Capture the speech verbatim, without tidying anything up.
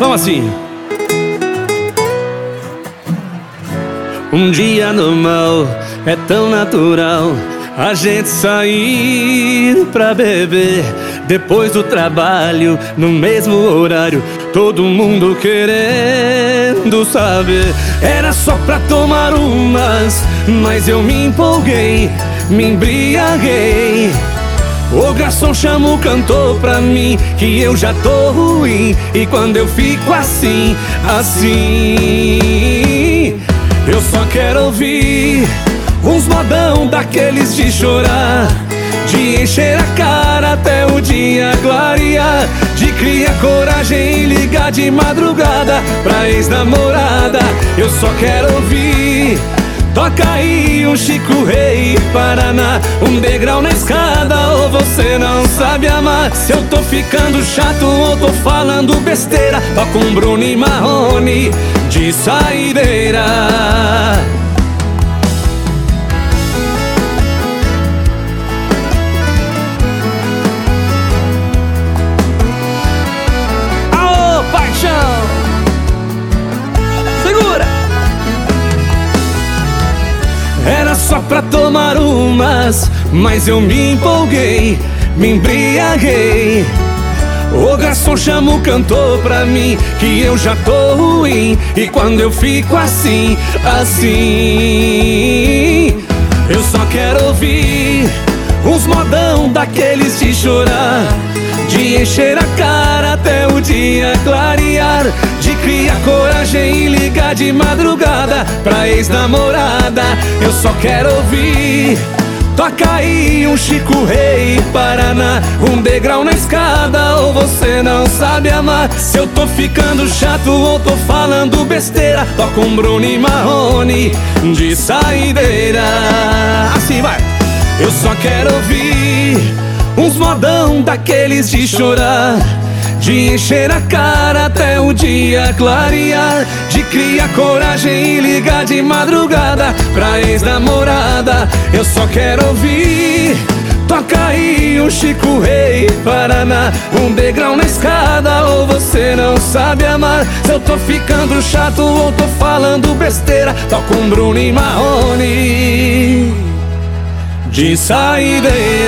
Vamos assim. Um dia normal é tão natural a gente sair pra beber. Depois do trabalho, no mesmo horário, todo mundo querendo saber. Era só pra tomar umas, mas eu me empolguei, me embriaguei. O garçom chama o cantor pra mim, que eu já tô ruim. E quando eu fico assim, assim, eu só quero ouvir uns modão daqueles de chorar, de encher a cara até o dia clarear, de criar coragem e ligar de madrugada pra ex-namorada. Eu só quero ouvir, toca aí um Chico Rei, Paraná, um degrau na escada, ou você não sabe amar. Se eu tô ficando chato ou tô falando besteira, toca um Bruno e Marrone de saideira. Era só pra tomar umas, mas eu me empolguei, me embriaguei. O garçom chama o cantor pra mim, que eu já tô ruim. E quando eu fico assim, assim, eu só quero ouvir uns modão daqueles de chorar, de encher a cara até o dia clarear, de criar coragem e ligar de madrugada pra ex-namorada. Eu só quero ouvir, toca aí um Chico Rei, Paraná, um degrau na escada, ou você não sabe amar. Se eu tô ficando chato ou tô falando besteira, toca um Bruno e Marrone de saideira. Assim vai. Eu só quero ouvir uns modão daqueles de chorar, de encher a cara até o dia clarear, de criar coragem e ligar de madrugada pra ex-namorada. Eu só quero ouvir, toca aí um Chico Rei, Paraná, um degrau na escada, ou você não sabe amar. Se eu tô ficando chato ou tô falando besteira, toca um Bruno e Marrone de saideira.